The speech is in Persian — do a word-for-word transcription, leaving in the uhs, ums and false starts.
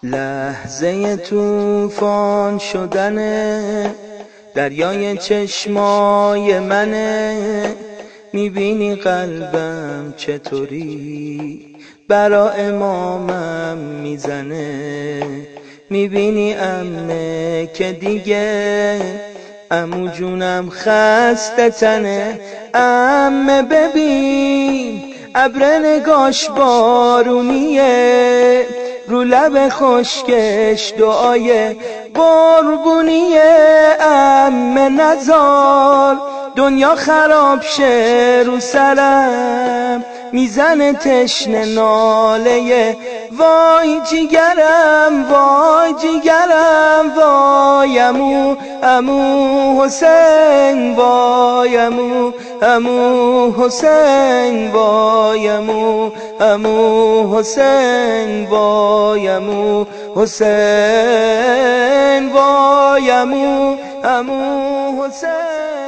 لحظه طوفان شدن دریای چشمای منه، میبینی قلبم چطوری برا امامم میزنه، میبینی امنه که دیگه عمو جونم خسته تنه. عمه ببین ابر نگاش بارونیه، رو لب خشکش دعای قربونیه. عمه نزار دنیا خراب شه رو سرم، میزنه تشنه ناله وای جیگرم وای جیگرم وای عمو عمو حسین وای عمو عمو حسین وای عمو عمو حسین وای عمو حسین وای عمو عمو حسین.